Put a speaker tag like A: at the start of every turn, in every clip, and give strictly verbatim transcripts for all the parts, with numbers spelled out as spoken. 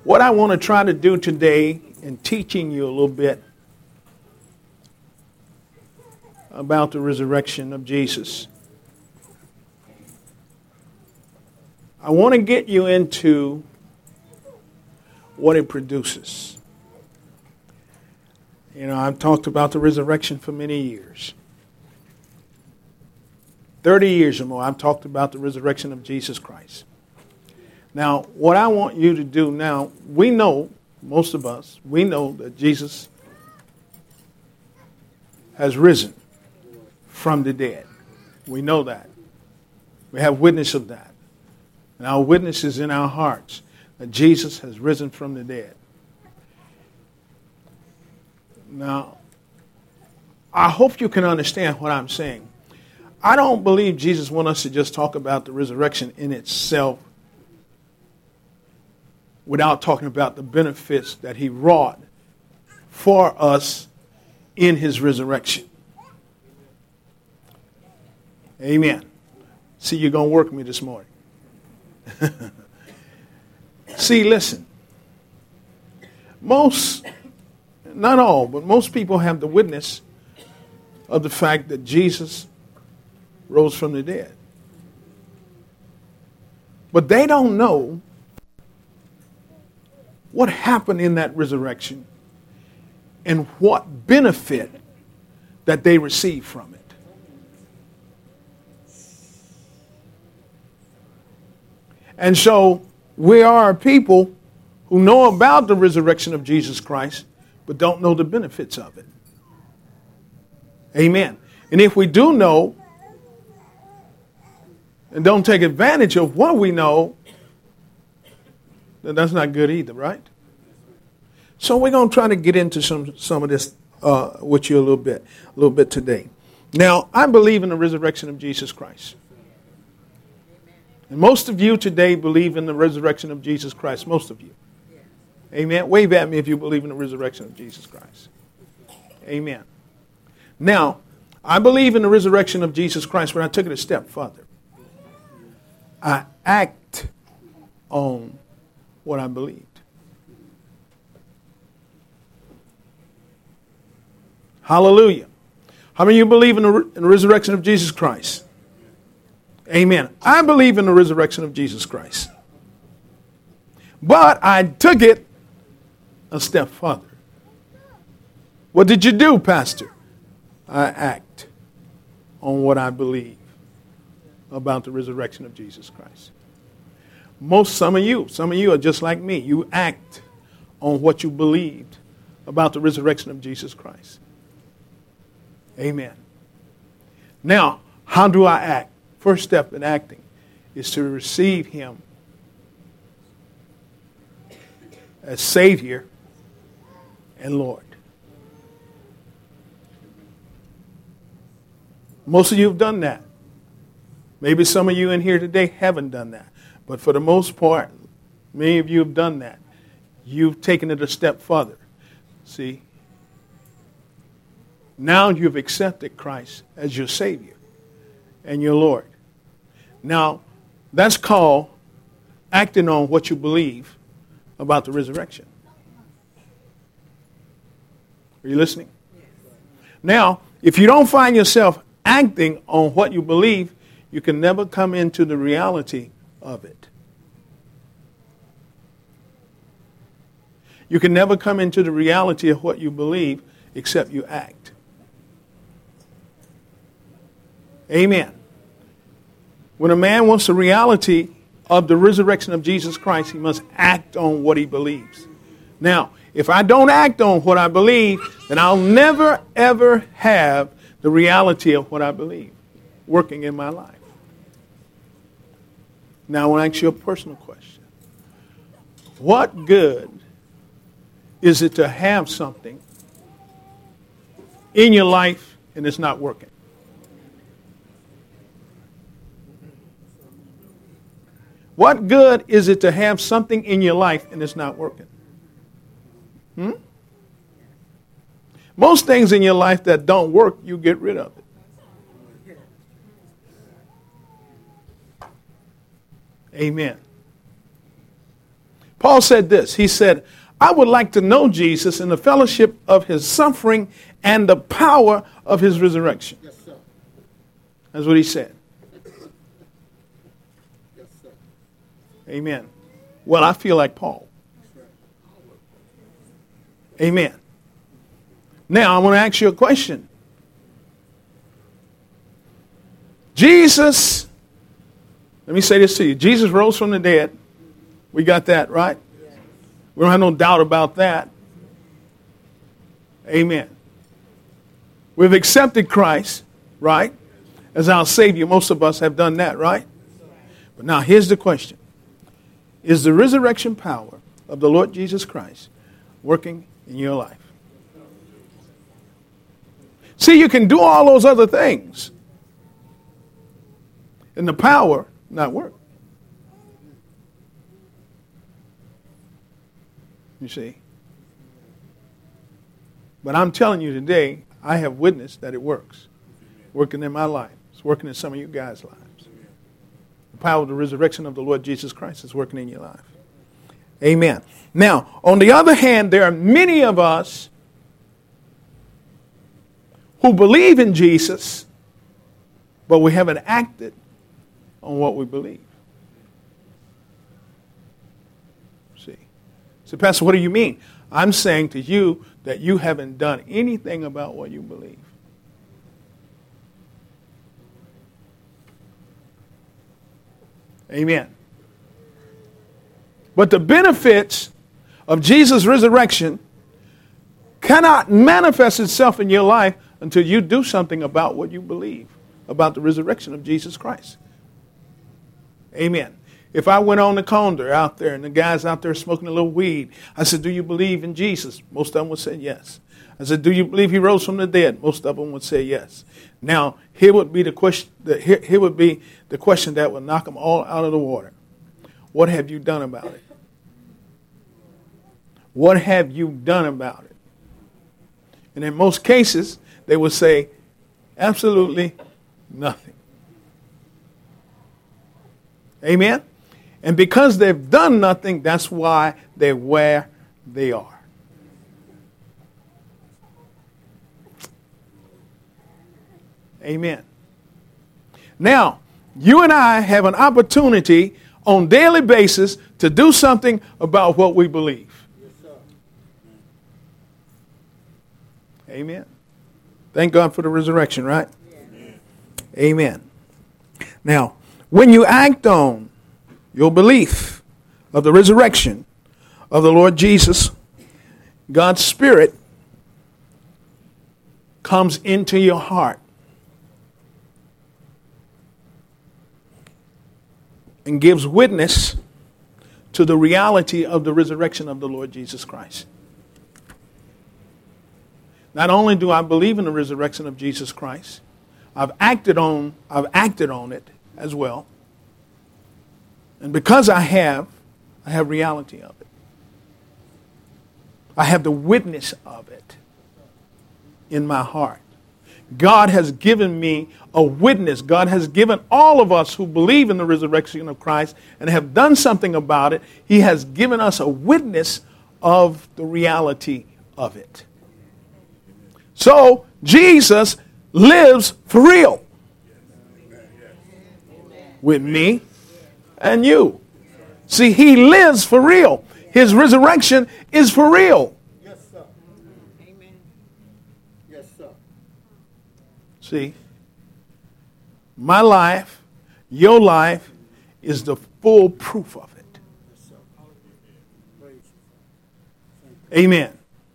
A: What I want to try to do today in teaching you a little bit about the resurrection of Jesus, I want to get you into what it produces. You know, I've talked about the resurrection for many years. thirty years or more, I've talked about the resurrection of Jesus Christ. Now, what I want you to do now, we know, most of us, we know that Jesus has risen from the dead. We know that. We have witness of that. And our witness is in our hearts that Jesus has risen from the dead. Now, I hope you can understand what I'm saying. I don't believe Jesus wants us to just talk about the resurrection in itself without talking about the benefits that he wrought for us in his resurrection. Amen. See, you're going to work me this morning. See, listen. Most, not all, but most people have the witness of the fact that Jesus rose from the dead. But they don't know what happened in that resurrection and what benefit that they received from it. And so we are people who know about the resurrection of Jesus Christ, but don't know the benefits of it. Amen. And if we do know and don't take advantage of what we know, then that's not good either, right? So we're going to try to get into some, some of this uh, with you a little bit, a little bit today. Now, I believe in the resurrection of Jesus Christ. And most of you today believe in the resurrection of Jesus Christ. Most of you. Amen. Wave at me if you believe in the resurrection of Jesus Christ. Amen. Now, I believe in the resurrection of Jesus Christ, but I took it a step further. I act on what I believed. Hallelujah. How many of you believe in the, in the resurrection of Jesus Christ? Amen. I believe in the resurrection of Jesus Christ. But I took it a step further. What did you do, Pastor? I act on what I believe about the resurrection of Jesus Christ. Most, some of you, some of you are just like me. You act on what you believed about the resurrection of Jesus Christ. Amen. Now, how do I act? First step in acting is to receive him as Savior and Lord. Most of you have done that. Maybe some of you in here today haven't done that. But for the most part, many of you have done that. You've taken it a step further. See? Now you've accepted Christ as your Savior and your Lord. Now, that's called acting on what you believe about the resurrection. Are you listening? Now, if you don't find yourself acting on what you believe, you can never come into the reality of it. You can never come into the reality of what you believe except you act. Amen. When a man wants the reality of the resurrection of Jesus Christ, he must act on what he believes. Now, if I don't act on what I believe, then I'll never, ever have the reality of what I believe working in my life. Now, I want to ask you a personal question. What good is it to have something in your life and it's not working? What good is it to have something in your life and it's not working? Hmm? Most things in your life that don't work, you get rid of it. Amen. Paul said this. He said, I would like to know Jesus in the fellowship of his suffering and the power of his resurrection.
B: Yes, sir.
A: That's what he said.
B: Yes, sir.
A: Amen. Well, I feel like Paul. Amen. Now, I want to ask you a question. Jesus, let me say this to you. Jesus rose from the dead. We got that, right? Yes. We don't have no doubt about that. Amen. We've accepted Christ, right, as our Savior. Most of us have done that, right? But now here's the question. Is the resurrection power of the Lord Jesus Christ working in your life? See, you can do all those other things, and the power not work. You see? But I'm telling you today, I have witnessed that it works. Working in my life. It's working in some of you guys' lives. The power of the resurrection of the Lord Jesus Christ is working in your life. Amen. Now, on the other hand, there are many of us who believe in Jesus, but we haven't acted on what we believe. See? So, Pastor, what do you mean? I'm saying to you that you haven't done anything about what you believe. Amen. But the benefits of Jesus' resurrection cannot manifest itself in your life until you do something about what you believe about the resurrection of Jesus Christ. Amen. If I went on the corner out there and the guys out there smoking a little weed, I said, do you believe in Jesus? Most of them would say yes. I said, do you believe he rose from the dead? Most of them would say yes. Now, here would be the question, the, here, here would be the question that would knock them all out of the water. What have you done about it? What have you done about it? And in most cases, they would say, absolutely nothing. Amen? And because they've done nothing, that's why they're where they are. Amen. Now, you and I have an opportunity on a daily basis to do something about what we believe.
B: Yes, sir.
A: Amen. Thank God for the resurrection, right? Amen. Amen. Now, when you act on your belief of the resurrection of the Lord Jesus, God's Spirit comes into your heart and gives witness to the reality of the resurrection of the Lord Jesus Christ. Not only do I believe in the resurrection of Jesus Christ, I've acted on, I've acted on it as well. And because I have, I have reality of it. I have the witness of it in my heart. God has given me a witness. God has given all of us who believe in the resurrection of Christ and have done something about it. He has given us a witness of the reality of it. So, Jesus lives for real with me and you. See, he lives for real. His resurrection is for real.
B: Yes, sir. Amen. Yes, sir.
A: See, my life, your life, is the full proof of it.
B: Yes, sir.
A: Amen.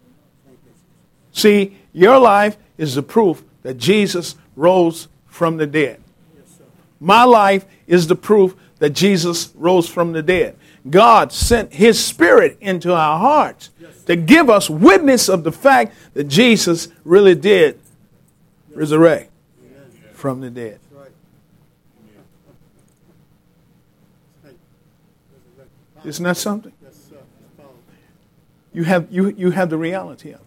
A: See, your life is the proof that Jesus rose from the dead.
B: Yes, sir.
A: My life is the proof that Jesus rose from the dead. God sent his Spirit into our hearts yes, to give us witness of the fact that Jesus really did yes, resurrect yes, from the dead.
B: Right.
A: Isn't that something?
B: Yes, sir.
A: You have, you, you have the reality of it.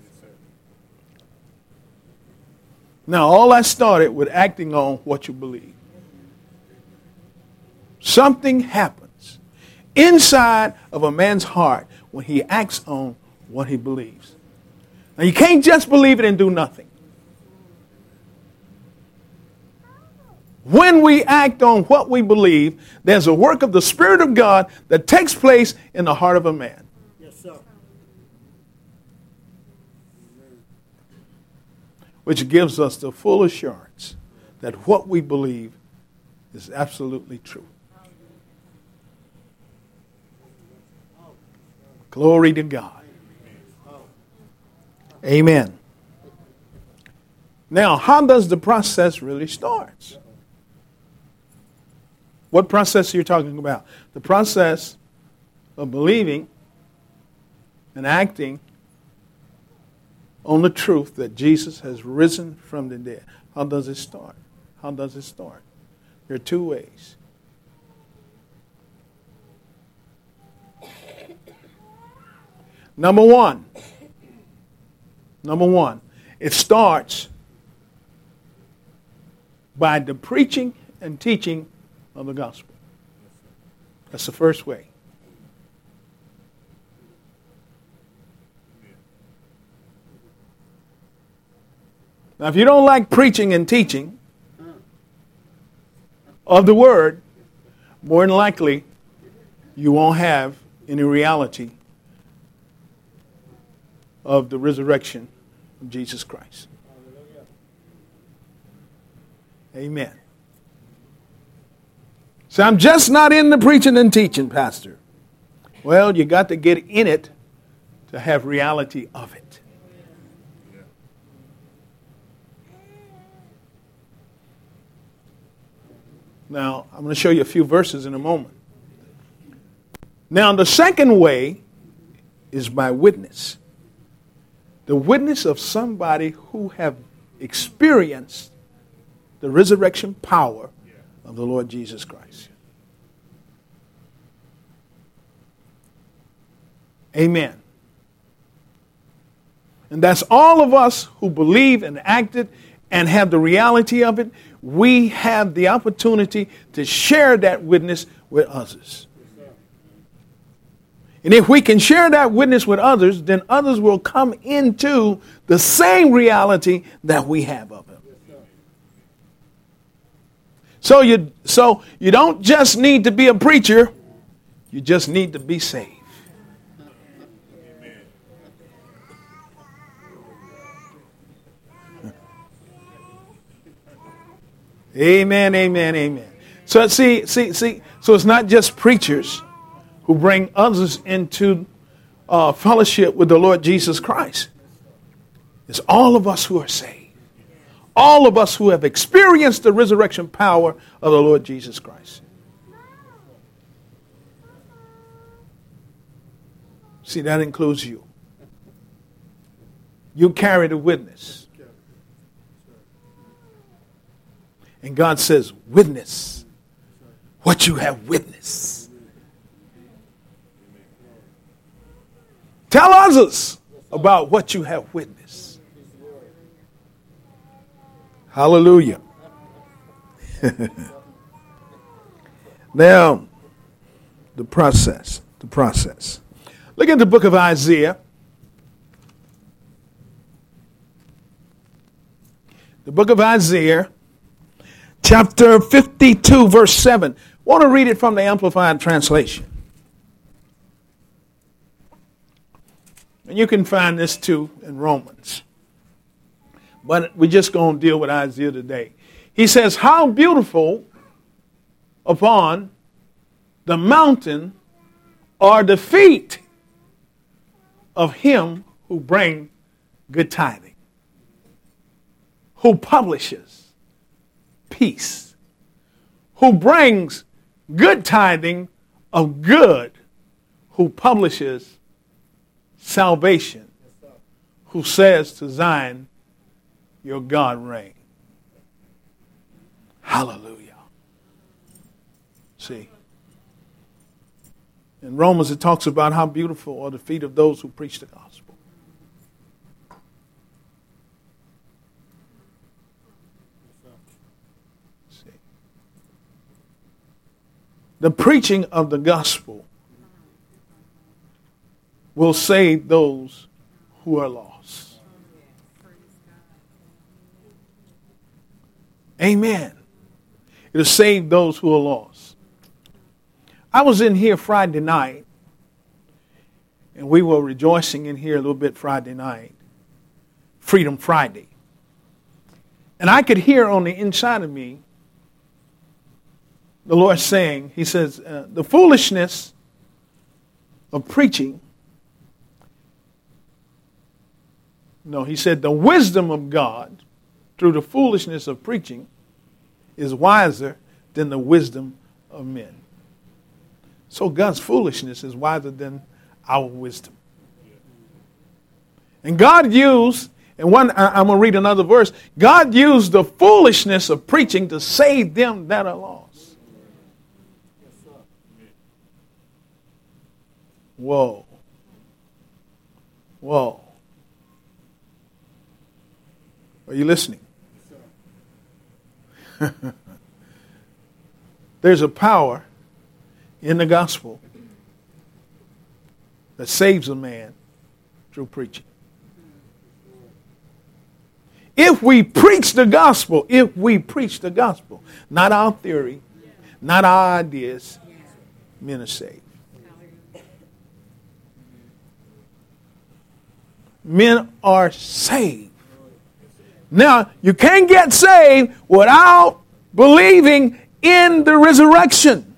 A: Now, all that started with acting on what you believe. Something happens inside of a man's heart when he acts on what he believes. Now, you can't just believe it and do nothing. When we act on what we believe, there's a work of the Spirit of God that takes place in the heart of a man.
B: Yes, sir.
A: Which gives us the full assurance that what we believe is absolutely true. Glory to God. Amen. Now, how does the process really start? What process are you talking about? The process of believing and acting on the truth that Jesus has risen from the dead. How does it start? How does it start? There are two ways. Number one. Number one. It starts by the preaching and teaching of the gospel. That's the first way. Now, if you don't like preaching and teaching of the word, more than likely you won't have any reality of the resurrection of Jesus Christ. Amen. So I'm just not in the preaching and teaching, Pastor. Well, you got to get in it to have reality of it. Now, I'm going to show you a few verses in a moment. Now, the second way is by witness. The witness of somebody who have experienced the resurrection power of the Lord Jesus Christ. Amen. And that's all of us who believe and acted and have the reality of it. We have the opportunity to share that witness with others. And if we can share that witness with others, then others will come into the same reality that we have of it. So you, so you don't just need to be a preacher, you just need to be saved. Amen, amen, amen. So see, see, see. So it's not just preachers who bring others into uh, fellowship with the Lord Jesus Christ. It's all of us who are saved. All of us who have experienced the resurrection power of the Lord Jesus Christ. See, that includes you. You carry the witness. And God says, witness what you have witnessed. Tell others about what you have witnessed. Hallelujah. Now, the process, the process. Look at the book of Isaiah. The book of Isaiah, chapter fifty-two, verse seven. I want to read it from the Amplified Translation. And you can find this too in Romans. But we're just going to deal with Isaiah today. He says, how beautiful upon the mountain are the feet of him who bring good tidings, who publishes peace, who brings good tidings of good, who publishes salvation, who says to Zion, your God reigns. Hallelujah. See, in Romans it talks about how beautiful are the feet of those who preach the gospel. See, the preaching of the gospel will save those who are lost. Amen. It'll save those who are lost. I was in here Friday night, and we were rejoicing in here a little bit Friday night, Freedom Friday. And I could hear on the inside of me the Lord saying, he says, uh, the foolishness of preaching. No, he said the wisdom of God through the foolishness of preaching is wiser than the wisdom of men. So God's foolishness is wiser than our wisdom. And God used, and one, I, I'm going to read another verse. God used the foolishness of preaching to save them that are lost. Whoa. Whoa. Are you listening? There's a power in the gospel that saves a man through preaching. If we preach the gospel, if we preach the gospel, not our theory, not our ideas, men are saved. Men are saved. Now, you can't get saved without believing in the resurrection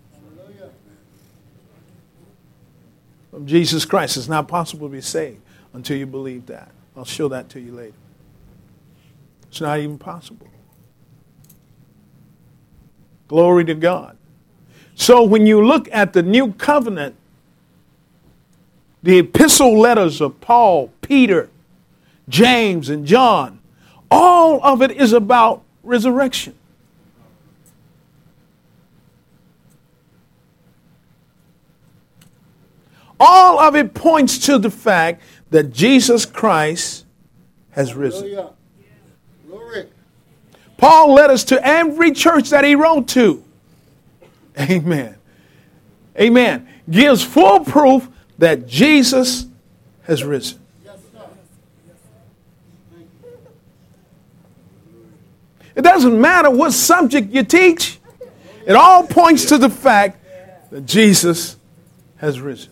A: of Jesus Christ. It's not possible to be saved until you believe that. I'll show that to you later. It's not even possible. Glory to God. So when you look at the new covenant, the epistle letters of Paul, Peter, James, and John, all of it is about resurrection. All of it points to the fact that Jesus Christ has risen.
B: Glory.
A: Paul led us to every church that he wrote to. Amen. Amen. Gives full proof that Jesus has risen.
B: Yes, sir.
A: It doesn't matter what subject you teach. It all points to the fact that Jesus has risen.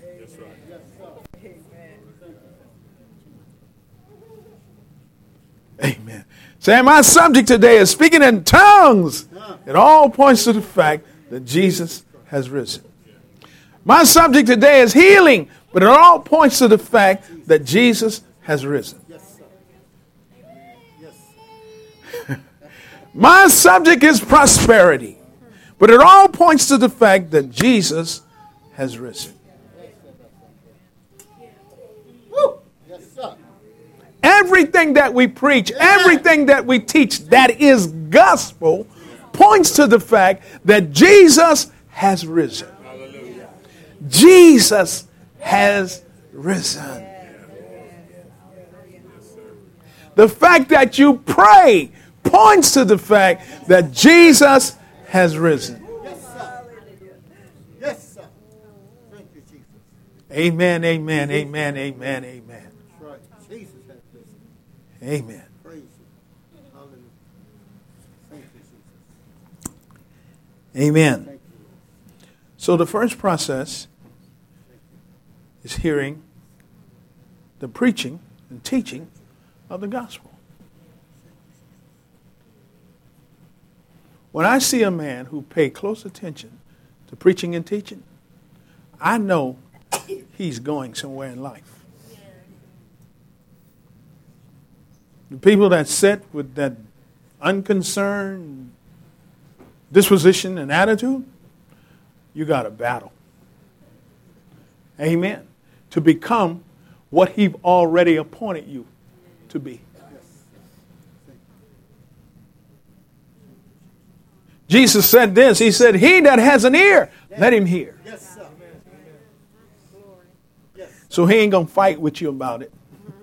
A: Amen. Say, my subject today is speaking in tongues. It all points to the fact that Jesus has risen. My subject today is healing, but it all points to the fact that Jesus has risen.
B: Yes, sir. Yes.
A: My subject is prosperity, but it all points to the fact that Jesus has risen.
B: Woo. Yes, sir.
A: Everything that we preach, everything that we teach that is gospel points to the fact that Jesus has risen.
B: Hallelujah.
A: Jesus has risen. The fact that you pray points to the fact that Jesus has risen.
B: Yes, sir. Yes, sir. Thank you, Jesus.
A: Amen, amen, amen, amen, amen.
B: That's right. Jesus has risen.
A: Amen.
B: Praise you. Hallelujah. Thank you, Jesus.
A: Amen.
B: Thank you.
A: So the first process is hearing the preaching and teaching of the gospel. When I see a man who pays close attention to preaching and teaching, I know he's going somewhere in life. The people that sit with that unconcerned disposition and attitude, you got to battle. Amen. To become what He already appointed you to be. Jesus said this. He said, he that has an ear, let him hear.
B: Yes, sir. Yes.
A: So he ain't going to fight with you about it.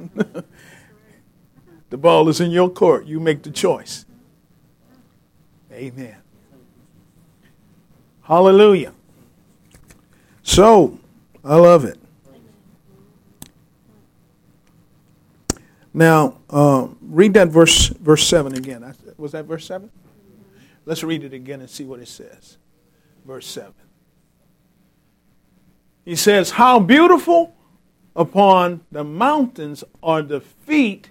A: The ball is in your court. You make the choice. Amen. Hallelujah. So, I love it. Now, uh, read that verse, verse seven again. Was that verse seven? Let's read it again and see what it says. Verse seven. He says, how beautiful upon the mountains are the feet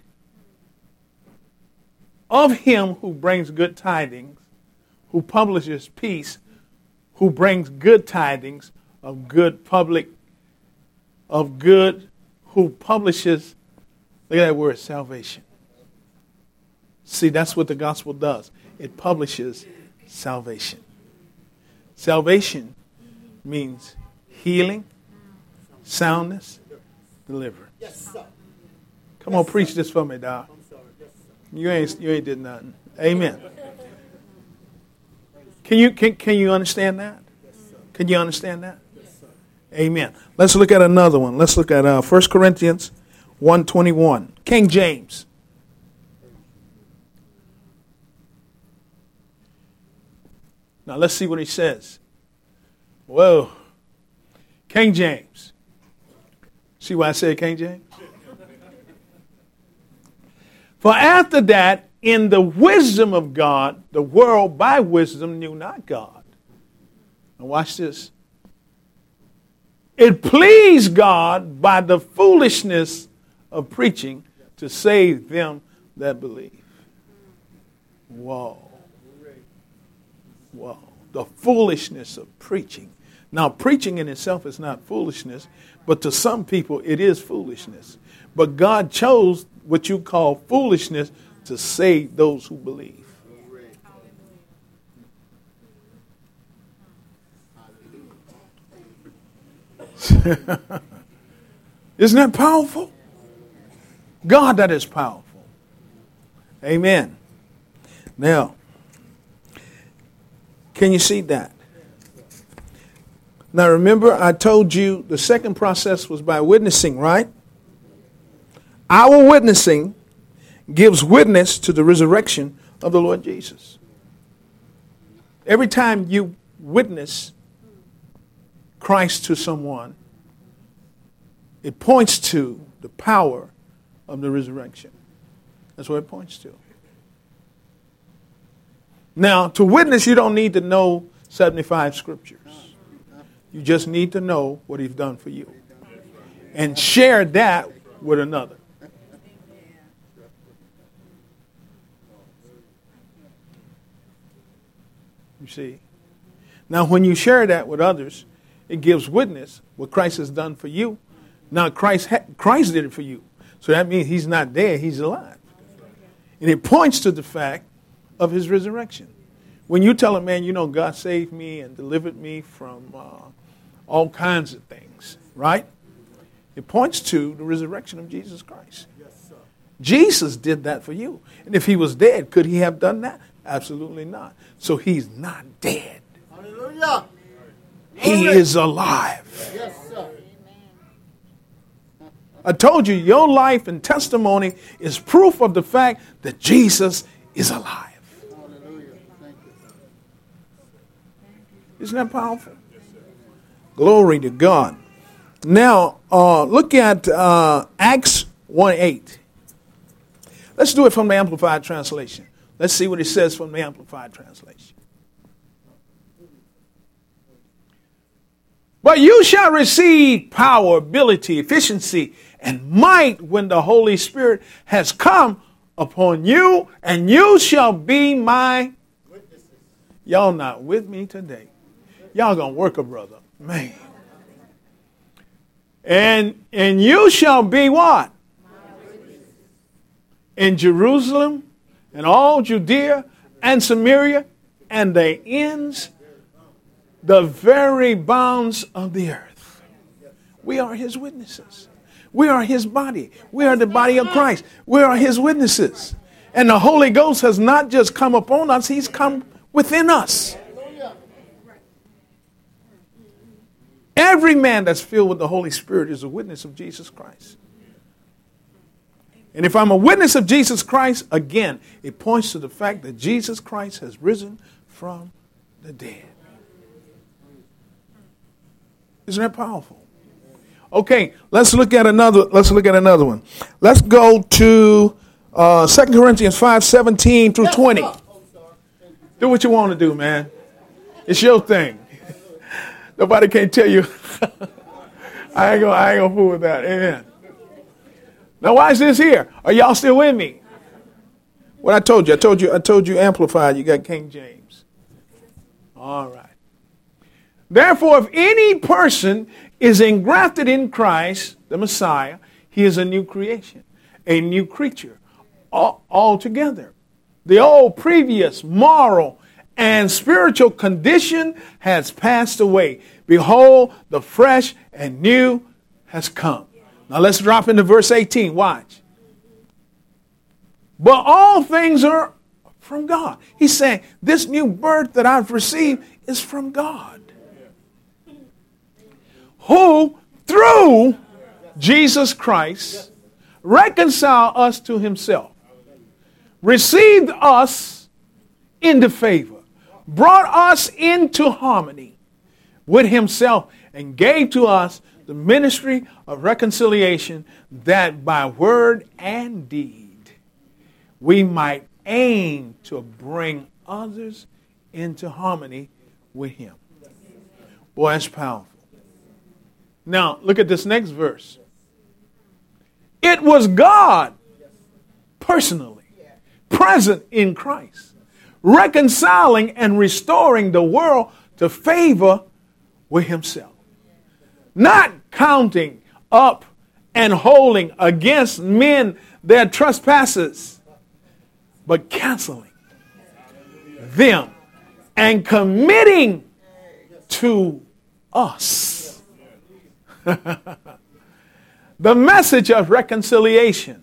A: of him who brings good tidings, who publishes peace, who brings good tidings of good public, of good, who publishes, look at that word, salvation. See, that's what the gospel does. It publishes salvation. Salvation means healing, soundness, deliverance.
B: Yes, sir.
A: Come on, preach this for me, dog. You ain't you ain't did nothing. Amen. Can you can can you understand that? Can you understand that? Amen. Let's look at another one. Let's look at uh, First Corinthians one twenty-one. King James. Now let's see what he says. Whoa. King James. See why I said King James? For after that, in the wisdom of God, the world by wisdom knew not God. Now watch this. It pleased God by the foolishness of preaching to save them that believe. Whoa. Whoa. The foolishness of preaching. Now, preaching in itself is not foolishness, but to some people it is foolishness. But God chose what you call foolishness to save those who believe. Isn't that powerful? God, that is powerful. Amen. Now, can you see that? Now remember, I told you the second process was by witnessing, right? Our witnessing gives witness to the resurrection of the Lord Jesus. Every time you witness Christ to someone, it points to the power of the resurrection. That's what it points to. Now, to witness, you don't need to know seventy-five scriptures. You just need to know what he's done for you. And share that with another. You see? Now, when you share that with others, it gives witness what Christ has done for you. Now, Christ ha- Christ did it for you. So that means he's not dead, he's alive. And it points to the fact of his resurrection. When you tell a man, you know, God saved me and delivered me from uh, all kinds of things, right? It points to the resurrection of Jesus Christ. Jesus did that for you. And if he was dead, could he have done that? Absolutely not. So he's not dead.
B: Hallelujah.
A: He is alive.
B: Yes, sir.
A: I told you, your life and testimony is proof of the fact that Jesus is alive.
B: Hallelujah. Thank you.
A: Isn't that powerful? Glory to God. Now, uh, look at uh, Acts one eight. Let's do it from the Amplified Translation. Let's see what it says from the Amplified Translation. But you shall receive power, ability, efficiency, and might when the Holy Spirit has come upon you, and you shall be my witnesses. Y'all not with me today. Y'all gonna work a brother. Man. And and you shall be what? In Jerusalem and all Judea and Samaria and the ends, the very bounds of the earth. We are his witnesses. We are his body. We are the body of Christ. We are his witnesses. And the Holy Ghost has not just come upon us, he's come within us. Every man that's filled with the Holy Spirit is a witness of Jesus Christ. And if I'm a witness of Jesus Christ, again, it points to the fact that Jesus Christ has risen from the dead. Isn't that powerful? Okay, let's look at another. Let's look at another one. Let's go to uh, Second Corinthians five seventeen through twenty. Do what you want to do, man. It's your thing. Nobody can tell you. I ain't gonna. I ain't gonna fool with that. Amen. Now, why is this here? Are y'all still with me? What I told you. I told you. I told you. Amplified. You got King James. All right. Therefore, if any person is engrafted in Christ, the Messiah, he is a new creation, a new creature all, altogether. The old previous moral and spiritual condition has passed away. Behold, the fresh and new has come. Now let's drop into verse eighteen. Watch. But all things are from God. He's saying this new birth that I've received is from God, who through Jesus Christ reconciled us to himself, received us into favor, brought us into harmony with himself, and gave to us the ministry of reconciliation, that by word and deed we might aim to bring others into harmony with him. Boy, that's powerful. Now, look at this next verse. It was God personally present in Christ, reconciling and restoring the world to favor with himself, not counting up and holding against men their trespasses, but canceling them and committing to us the message of reconciliation,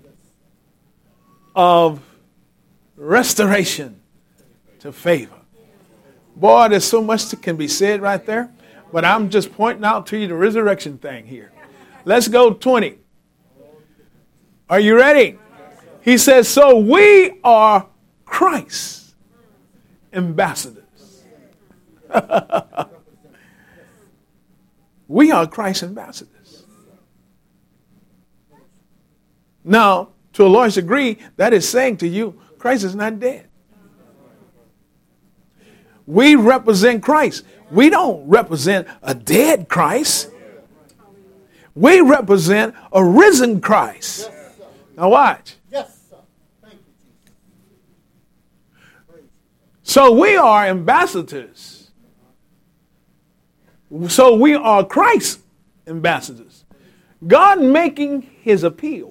A: of restoration to favor. Boy, there's so much that can be said right there, but I'm just pointing out to you the resurrection thing here. Let's go twenty. Are you ready? He says, so we are Christ's ambassadors. We are Christ's ambassadors. Now, to a large degree, that is saying to you, Christ is not dead. We represent Christ. We don't represent a dead Christ. We represent a risen Christ. Now watch. So we are ambassadors. So we are Christ's ambassadors. God making his appeal,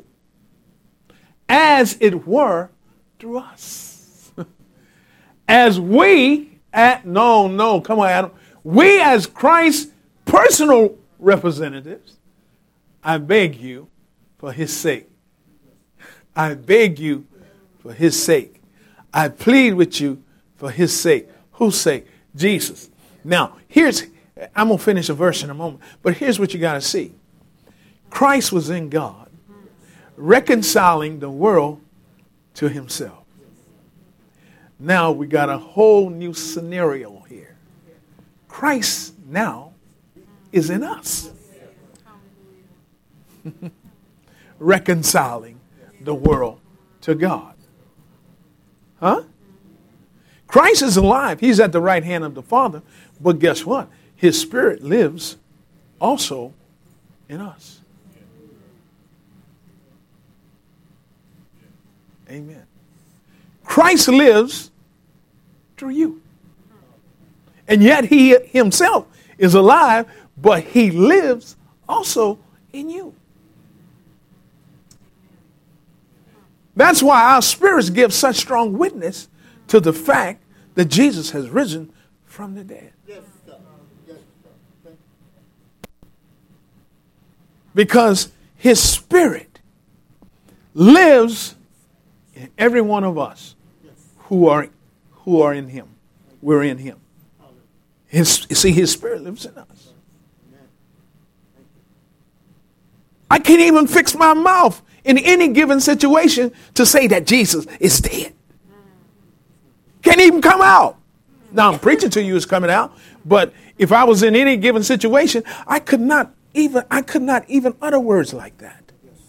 A: as it were, through us. As we, at, no, no, come on, Adam. We as Christ's personal representatives, I beg you for his sake. I beg you for his sake. I plead with you for his sake. Whose sake? Jesus. Now, here's, I'm going to finish a verse in a moment, but here's what you got to see. Christ was in God, reconciling the world to himself. Now we got a whole new scenario here. Christ now is in us, reconciling the world to God. Huh? Christ is alive. He's at the right hand of the Father. But guess what? His Spirit lives also in us. Amen. Christ lives through you. And yet he himself is alive, but he lives also in you. That's why our spirits give such strong witness to the fact that Jesus has risen from the dead. Yes, sir. Yes, sir. Because his Spirit lives in every one of us who are who are in him. We're in him. His, see, his Spirit lives in us. I can't even fix my mouth in any given situation to say that Jesus is dead. Can't even come out. Now I'm preaching to you, it's coming out. But if I was in any given situation, I could not even, I could not even utter words like that.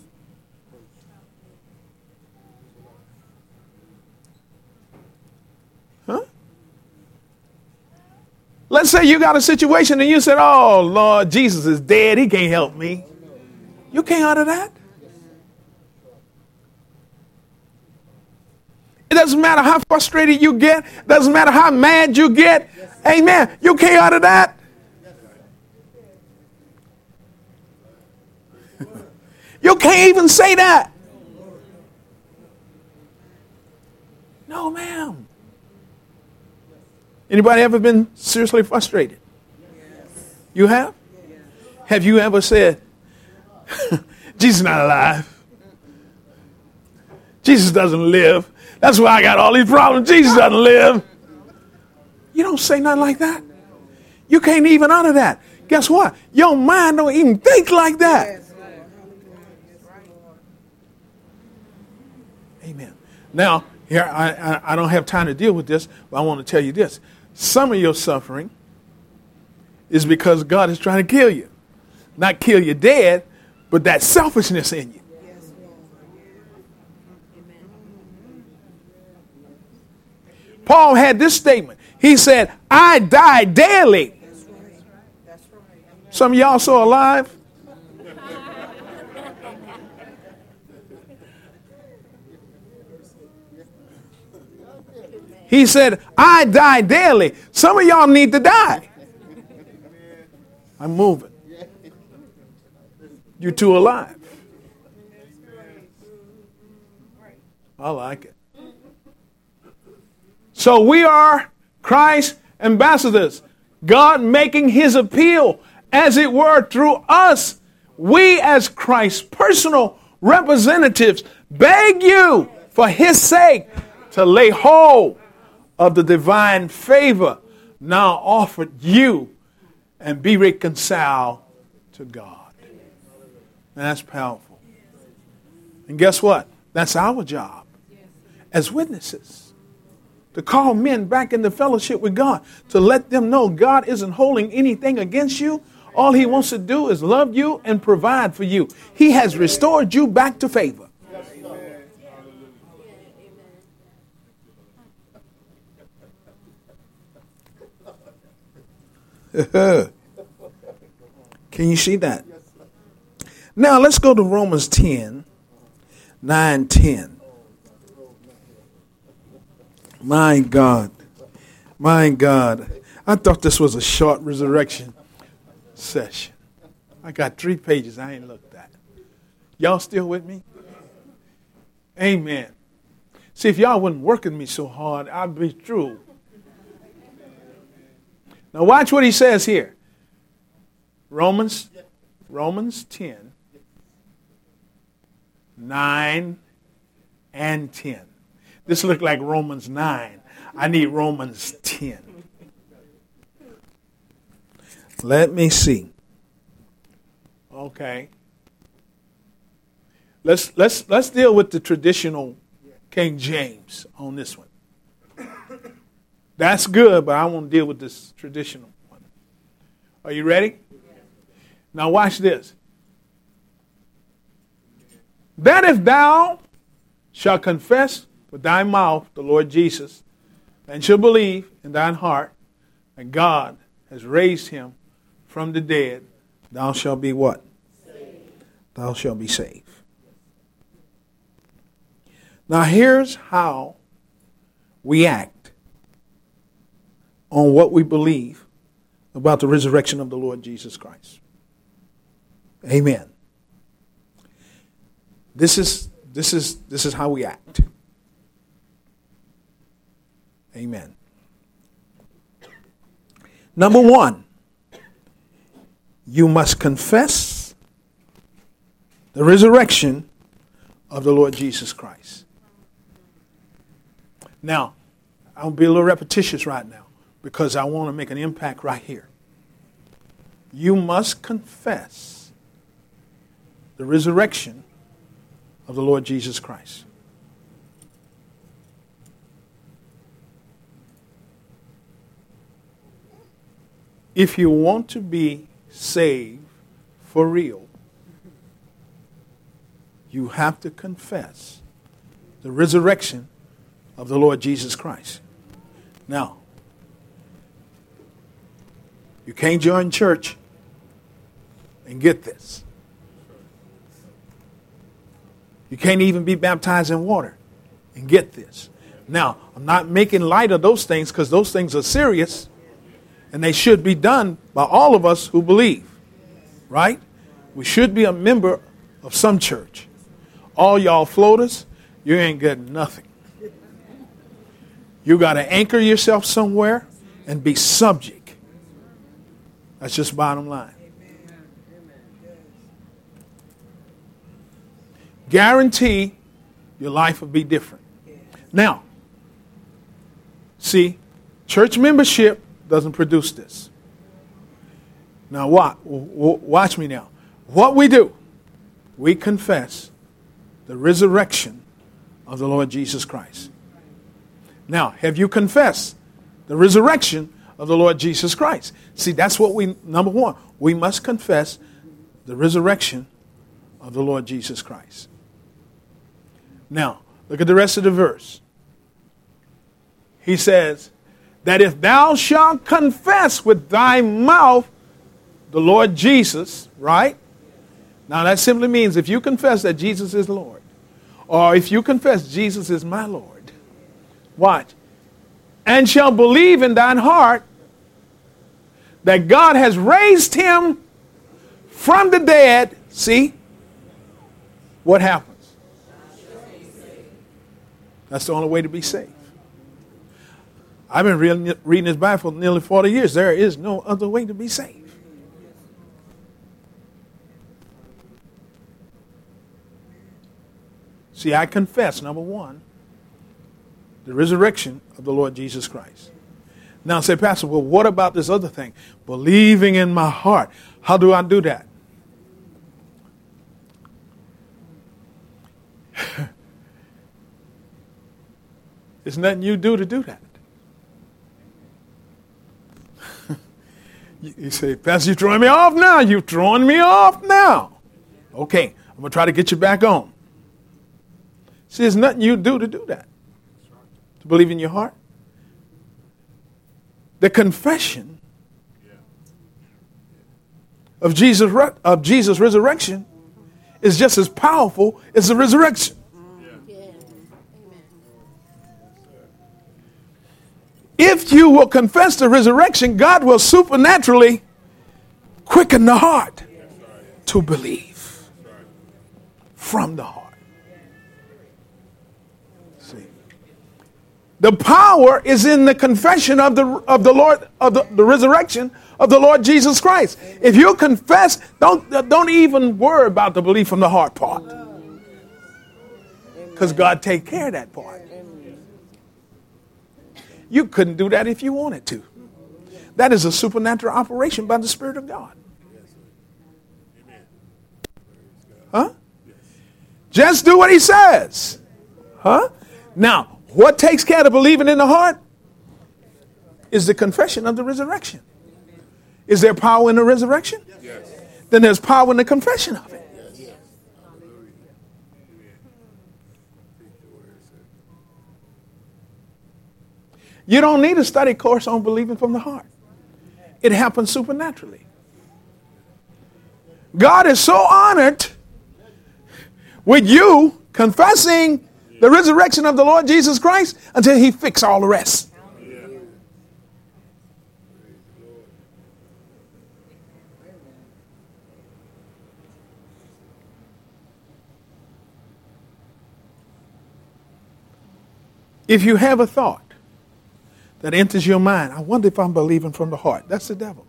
A: Huh? Let's say you got a situation and you said, oh, Lord, Jesus is dead. He can't help me. You can't utter that. It doesn't matter how frustrated you get. It doesn't matter how mad you get. Amen. You can't utter that. You can't even say that. No, ma'am. Anybody ever been seriously frustrated? You have? Have you ever said, Jesus is not alive. Jesus doesn't live. That's why I got all these problems. Jesus doesn't live. You don't say nothing like that. You can't even utter that. Guess what? Your mind don't even think like that. Amen. Now, here, I, I, I don't have time to deal with this, but I want to tell you this. Some of your suffering is because God is trying to kill you. Not kill you dead, but that selfishness in you. Paul had this statement. He said, I die daily. Some of y'all so alive. He said, I die daily. Some of y'all need to die. I'm moving. You two alive. I like it. So we are Christ's ambassadors. God making his appeal, as it were, through us. We as Christ's personal representatives beg you for his sake to lay hold of the divine favor now offered you and be reconciled to God. And that's powerful. And guess what? That's our job as witnesses. To call men back into fellowship with God. To let them know God isn't holding anything against you. All he wants to do is love you and provide for you. He has restored you back to favor. Can you see that? Now let's go to Romans ten, nine, ten. My God. My God. I thought this was a short resurrection session. I got three pages I ain't looked at. Y'all still with me? Amen. See, if y'all wasn't working me so hard, I'd be through. Now watch what he says here. Romans, Romans ten, nine, and ten. This looked like Romans nine. I need Romans ten. Let me see. Okay. Let's let's let's deal with the traditional King James on this one. That's good, but I want to deal with this traditional one. Are you ready? Now watch this. That if thou shalt confess with thy mouth the Lord Jesus, and shalt believe in thine heart that God has raised him from the dead, thou shalt be what? Saved. Thou shalt be saved. Now here's how we act on what we believe about the resurrection of the Lord Jesus Christ. Amen. This is this is this is how we act. Amen. Number one, you must confess the resurrection of the Lord Jesus Christ. Now, I'll be a little repetitious right now because I want to make an impact right here. You must confess the resurrection of the Lord Jesus Christ. If you want to be saved for real, you have to confess the resurrection of the Lord Jesus Christ. Now, you can't join church and get this. You can't even be baptized in water and get this. Now, I'm not making light of those things because those things are serious and they should be done by all of us who believe. Right? We should be a member of some church. All y'all floaters, you ain't getting nothing. You got to anchor yourself somewhere and be subject. That's just bottom line. Guarantee your life will be different. Now, see, church membership doesn't produce this. Now, what? Watch me now. What we do, we confess the resurrection of the Lord Jesus Christ. Now, have you confessed the resurrection of the Lord Jesus Christ? See, that's what we, number one, we must confess the resurrection of the Lord Jesus Christ. Now, look at the rest of the verse. He says that if thou shalt confess with thy mouth the Lord Jesus, right? Now that simply means if you confess that Jesus is Lord, or if you confess Jesus is my Lord, watch, and shall believe in thine heart that God has raised him from the dead, see, what happens? That's the only way to be saved. I've been reading, reading this Bible for nearly forty years. There is no other way to be saved. See, I confess, number one, the resurrection of the Lord Jesus Christ. Now say, Pastor, well, what about this other thing? Believing in my heart. How do I do that? There's nothing you do to do that. You say, Pastor, you're throwing me off now. You're throwing me off now. Okay, I'm going to try to get you back on. See, there's nothing you do to do that. To believe in your heart. The confession of Jesus, of Jesus' resurrection is just as powerful as the resurrection. If you will confess the resurrection, God will supernaturally quicken the heart to believe from the heart. See, the power is in the confession of the of the Lord of the, the resurrection of the Lord Jesus Christ. If you confess, don't don't even worry about the belief from the heart part, because God take care of that part. You couldn't do that if you wanted to. That is a supernatural operation by the Spirit of God. Huh? Just do what he says. Huh? Now, what takes care of believing in the heart is the confession of the resurrection. Is there power in the resurrection? Yes. Then there's power in the confession of it. Yes. You don't need a study course on believing from the heart. It happens supernaturally. God is so honored with you confessing the resurrection of the Lord Jesus Christ until he fix all the rest. If you have a thought that enters your mind, I wonder if I'm believing from the heart. That's the devil.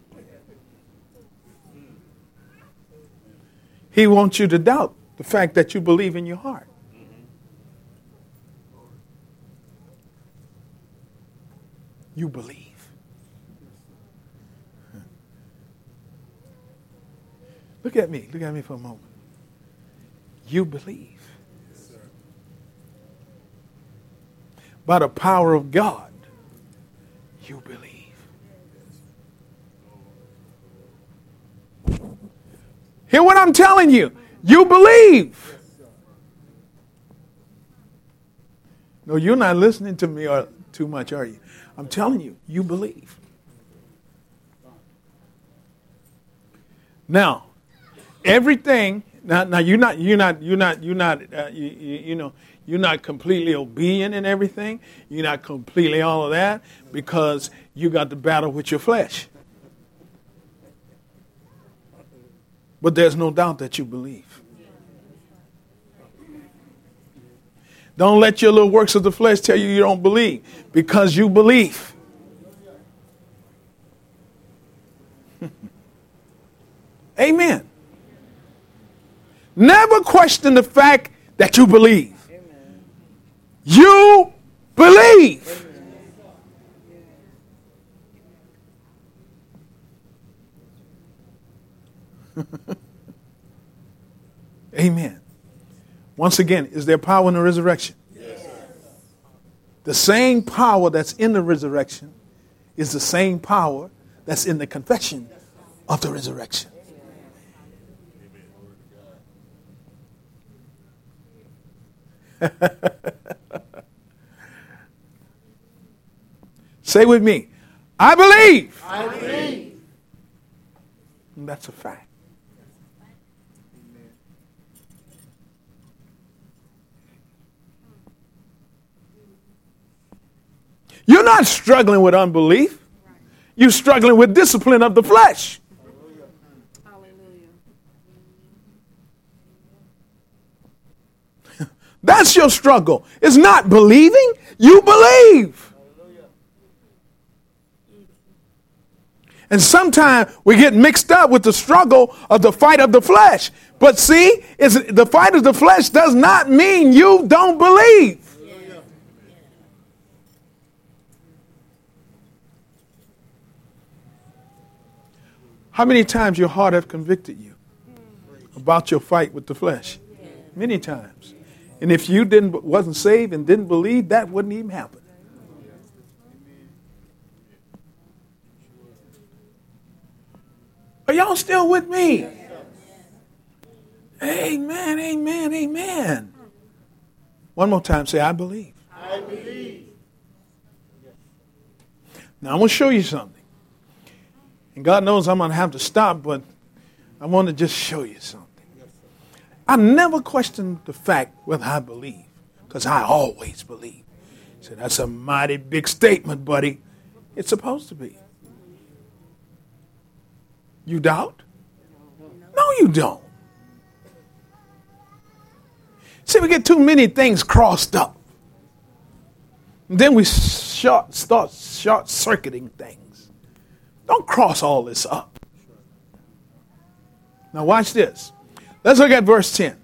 A: He wants you to doubt the fact that you believe in your heart. You believe. Look at me. Look at me for a moment. You believe. By the power of God, you believe. Hear what I'm telling you. You believe. No, you're not listening to me or too much, are you? I'm telling you, you believe. Now, everything. Now, now you're not, you're not, you're not, you're not, uh, you, you, you know, you're not completely obedient in everything. You're not completely all of that because you got to battle with your flesh. But there's no doubt that you believe. Don't let your little works of the flesh tell you you don't believe, because you believe. Amen. Never question the fact that you believe. Amen. You believe. Amen. Once again, is there power in the resurrection? Yes. The same power that's in the resurrection is the same power that's in the confession of the resurrection. Say with me, I believe.
B: I believe.
A: And that's a fact. You're not struggling with unbelief. You're struggling with discipline of the flesh.
C: Hallelujah.
A: That's your struggle. It's not believing. You believe. And sometimes we get mixed up with the struggle of the fight of the flesh. But see, it's, the fight of the flesh does not mean you don't believe. How many times your heart have convicted you about your fight with the flesh? Many times. And if you didn't wasn't saved and didn't believe, that wouldn't even happen. Are y'all still with me? Amen, amen, amen. One more time, say, I believe.
B: I believe.
A: Now, I'm going to show you something. And God knows I'm going to have to stop, but I want to just show you something. I never questioned the fact whether I believe, because I always believe. So that's a mighty big statement, buddy. It's supposed to be. You doubt? No, you don't. See, we get too many things crossed up. And then we short, start short-circuiting things. Don't cross all this up. Now watch this. Let's look at verse ten.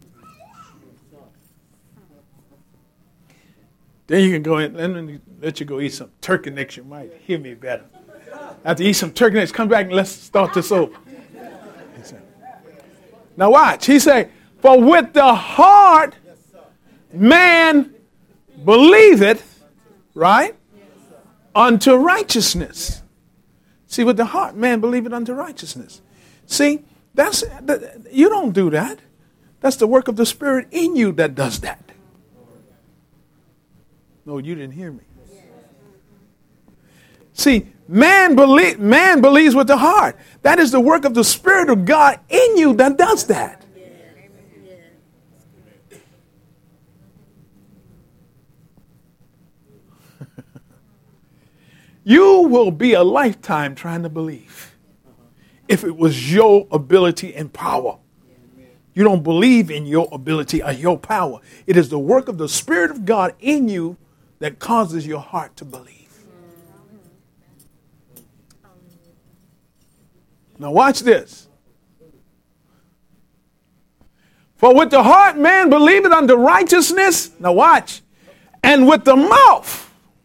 A: Then you can go in, let me let you go eat some turkey next. You might hear me better. After you eat some turkey next, come back and let's start this over. Now watch. He said, for with the heart man believeth, right, unto righteousness. See, with the heart man believeth unto righteousness. See, that's you don't do that. That's the work of the Spirit in you that does that. No, you didn't hear me. See, man, believe, man believes with the heart. That is the work of the Spirit of God in you that does that. You will be a lifetime trying to believe if it was your ability and power. You don't believe in your ability or your power. It is the work of the Spirit of God in you that causes your heart to believe. Now watch this. For with the heart man believeth unto righteousness. Now watch. And with the mouth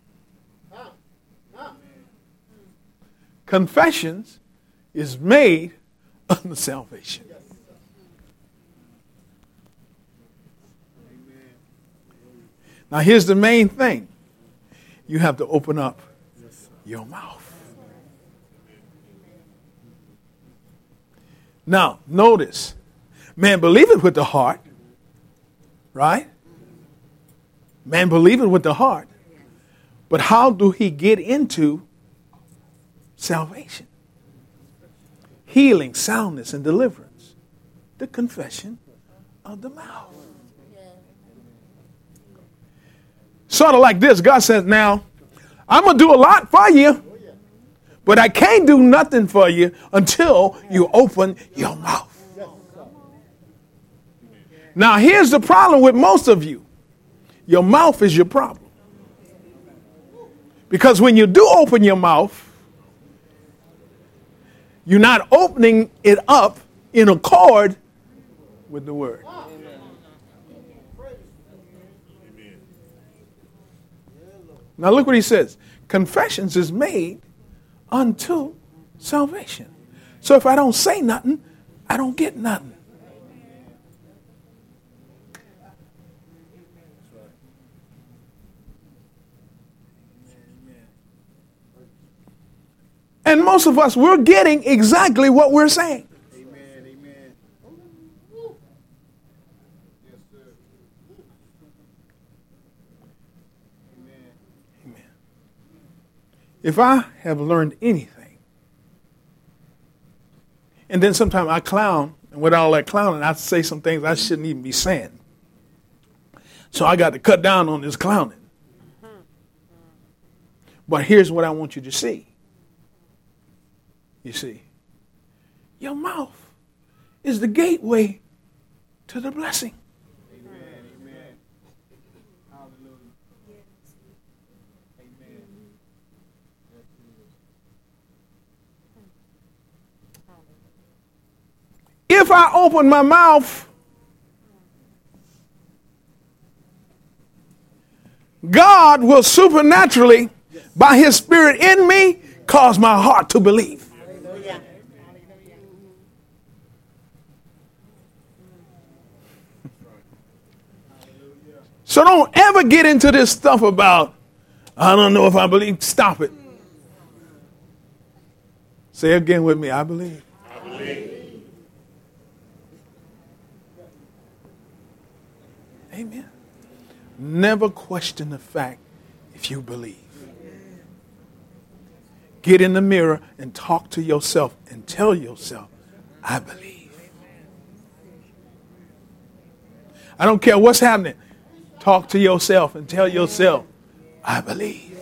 A: confessions is made unto salvation. Now here's the main thing. You have to open up your mouth. Now, notice, man believeth with the heart, right? Man believeth with the heart. But how do he get into salvation? Healing, soundness, and deliverance. The confession of the mouth. Sort of like this. God says, now, I'm going to do a lot for you, but I can't do nothing for you until you open your mouth. Now, here's the problem with most of you. Your mouth is your problem. Because when you do open your mouth, you're not opening it up in accord with the word. Now look what he says. Confessions is made unto salvation. So if I don't say nothing, I don't get nothing. And most of us, we're getting exactly what we're saying.
B: Amen. Amen. Yes, sir. Amen.
A: Amen. If I have learned anything, and then sometimes I clown, and with all that clowning, I say some things I shouldn't even be saying. So I got to cut down on this clowning. But here's what I want you to see. You see, your mouth is the gateway to the blessing.
B: Amen. Amen. Hallelujah. Amen.
A: If I open my mouth, God will supernaturally, by his spirit in me, cause my heart to believe. So don't ever get into this stuff about, I don't know if I believe. Stop it. Say again with me, I believe.
B: I believe.
A: Amen. Never question the fact if you believe. Get in the mirror and talk to yourself and tell yourself, I believe. I don't care what's happening. Talk to yourself and tell yourself, I believe.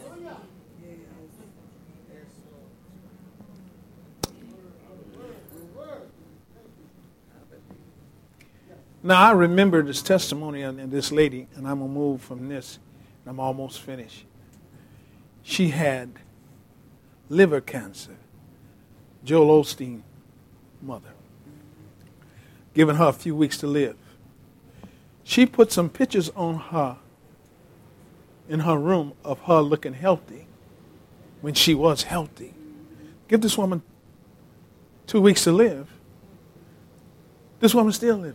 A: Now, I remember this testimony of this lady, and I'm going to move from this, and I'm almost finished. She had liver cancer. Joel Osteen, mother, giving her a few weeks to live. She put some pictures on her, in her room, of her looking healthy when she was healthy. Give this woman two weeks to live. This woman's still living.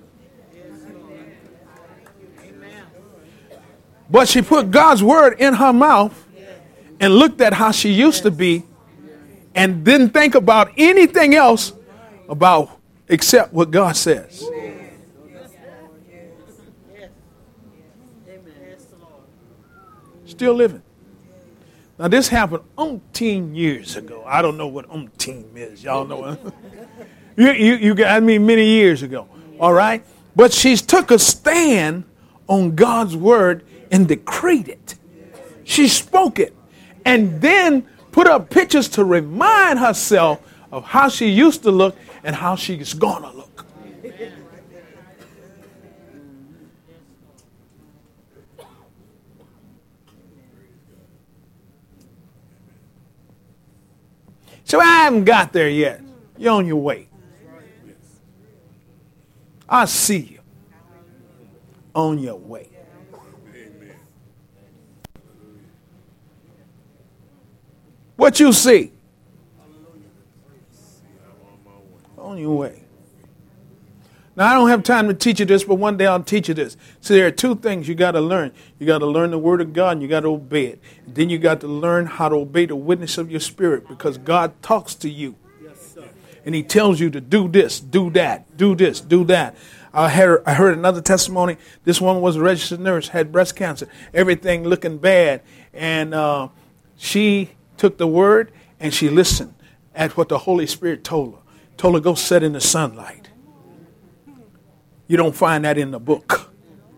A: But she put God's word in her mouth and looked at how she used to be and didn't think about anything else about except what God says. Still living. Now this happened umpteen years ago. I don't know what umpteen is. Y'all know. you, you, you got, I mean, many years ago. All right. But she's took a stand on God's word and decreed it. She spoke it. And then put up pictures to remind herself of how she used to look and how she's going to look. So I haven't got there yet. You're on your way. I see you on your way. What you see? On your way. Now, I don't have time to teach you this, but one day I'll teach you this. So there are two things you got to learn. You got to learn the word of God, and you got to obey it. And then you got to learn how to obey the witness of your spirit, because God talks to you.
B: Yes, sir.
A: And he tells you to do this, do that, do this, do that. I heard, I heard another testimony. This woman was a registered nurse, had breast cancer, everything looking bad. And uh, she took the word and she listened at what the Holy Spirit told her. Told her, go sit in the sunlight. You don't find that in the book.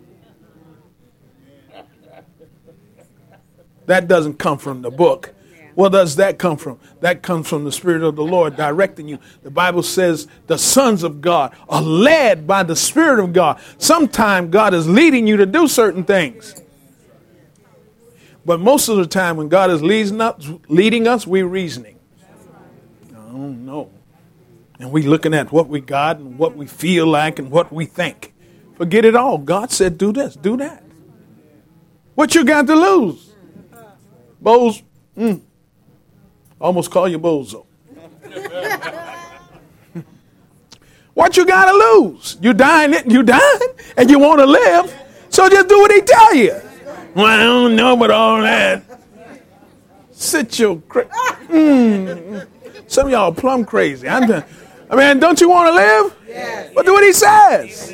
A: That doesn't come from the book. Where does that come from? That comes from the Spirit of the Lord directing you. The Bible says the sons of God are led by the Spirit of God. Sometimes God is leading you to do certain things. But most of the time when God is leading us, leading us we're reasoning. I don't know. And we're looking at what we got and what we feel like and what we think. Forget it all. God said do this, do that. What you got to lose? Boz, mm, almost call you bozo. What you got to lose? You dying, you dying, and you want to live, so just do what he tell you. Well, I don't know about all that. Sit your cra- mm. Some of y'all are plumb crazy. I'm done. I mean, don't you want to live? Yes. But do what he says.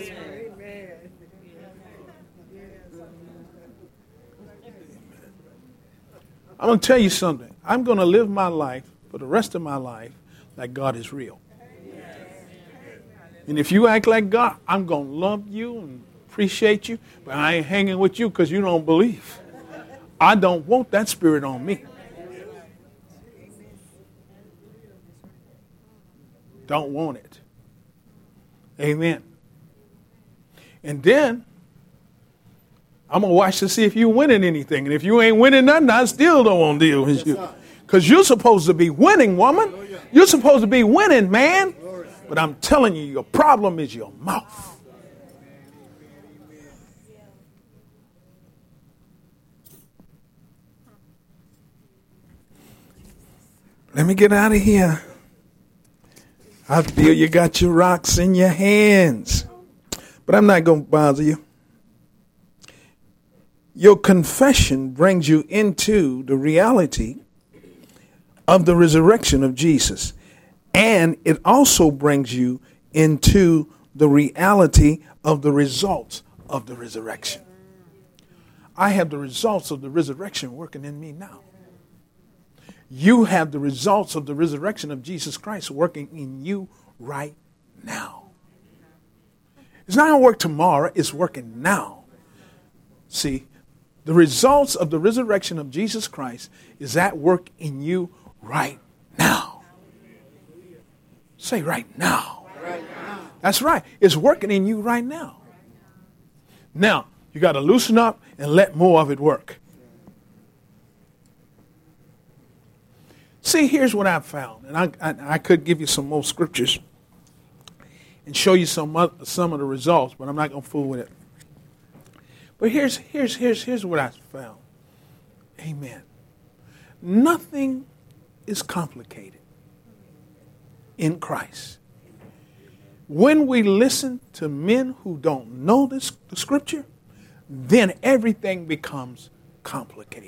A: I'm going to tell you something. I'm going to live my life for the rest of my life like God is real. And if you act like God, I'm going to love you and appreciate you, but I ain't hanging with you because you don't believe. I don't want that spirit on me. Don't want it. Amen. And then I'm going to watch to see if you're winning anything. And if you ain't winning nothing, I still don't want to deal with you. Because you're supposed to be winning, woman. You're supposed to be winning, man. But I'm telling you, your problem is your mouth. Let me get out of here. I feel you got your rocks in your hands. But I'm not going to bother you. Your confession brings you into the reality of the resurrection of Jesus. And it also brings you into the reality of the results of the resurrection. I have the results of the resurrection working in me now. You have the results of the resurrection of Jesus Christ working in you right now. It's not going to work tomorrow. It's working now. See, the results of the resurrection of Jesus Christ is at work in you right now. Say right now. Right now. That's right. It's working in you right now. Now, you got to loosen up and let more of it work. See, here's what I've found. And I, I, I could give you some more scriptures and show you some, other, some of the results, but I'm not going to fool with it. But here's, here's, here's, here's what I found. Amen. Nothing is complicated in Christ. When we listen to men who don't know this, the scripture, then everything becomes complicated.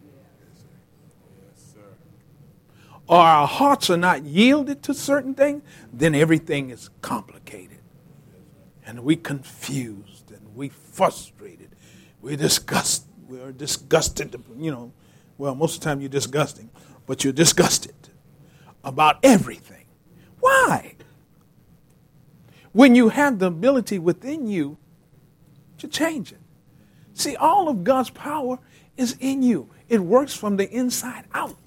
A: Yes, sir. Or our hearts are not yielded to certain things, then everything is complicated. And we confused and we frustrated. We're disgusted. We're disgusted, you know. Well, most of the time you're disgusting, but you're disgusted about everything. Why? When you have the ability within you to change it. See, all of God's power is in you. It works from the inside out.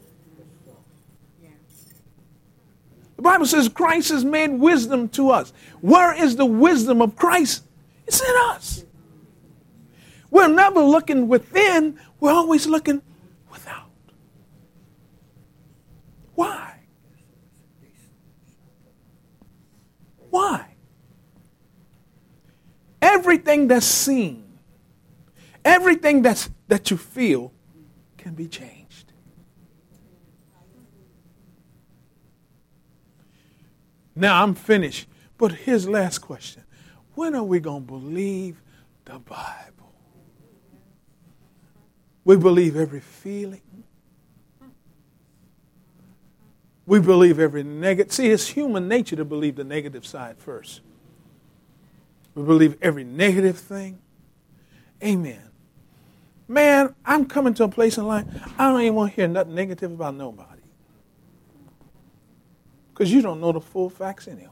A: The Bible says Christ has made wisdom to us. Where is the wisdom of Christ? It's in us. We're never looking within. We're always looking without. Why? Why? Everything that's seen, everything that's, that you feel can be changed. Now I'm finished. But here's the last question. When are we going to believe the Bible? We believe every feeling. We believe every negative. See, it's human nature to believe the negative side first. We believe every negative thing. Amen. Man, I'm coming to a place in life, I don't even want to hear nothing negative about nobody. Because you don't know the full facts anyway.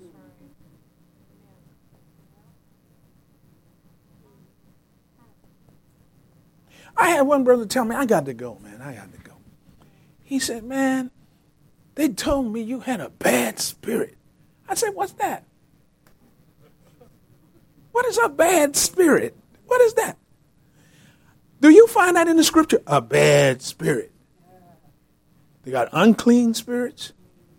A: I had one brother tell me, I got to go, man. I got to go. He said, man, they told me you had a bad spirit. I said, what's that? What is a bad spirit? What is that? Do you find that in the scripture? A bad spirit. They got unclean spirits.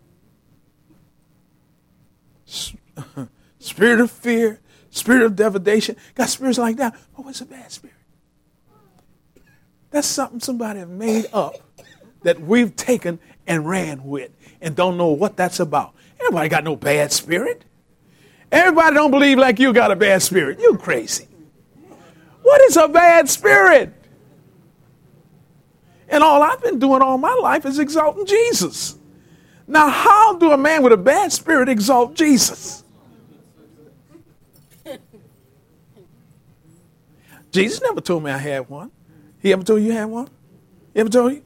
A: Spirit of fear. Spirit of devastation. Got spirits like that. Oh, what's a bad spirit? That's something somebody have made up that we've taken and ran with and don't know what that's about. Everybody got no bad spirit. Everybody don't believe like you got a bad spirit. You crazy. What is a bad spirit? And all I've been doing all my life is exalting Jesus. Now, how do a man with a bad spirit exalt Jesus? Jesus never told me I had one. He ever told you you had one? He ever told you?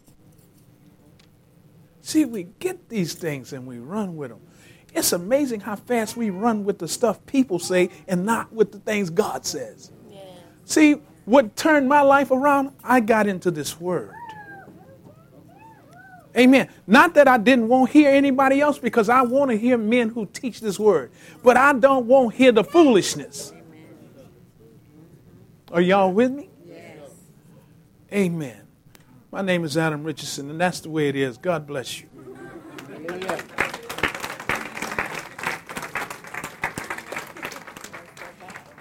A: See, we get these things and we run with them. It's amazing how fast we run with the stuff people say and not with the things God says. Yeah. See, what turned my life around, I got into this word. Amen. Not that I didn't want to hear anybody else, because I want to hear men who teach this word. But I don't want to hear the foolishness. Are y'all with me? Amen. My name is Adam Richardson, and that's the way it is. God bless you. Hallelujah.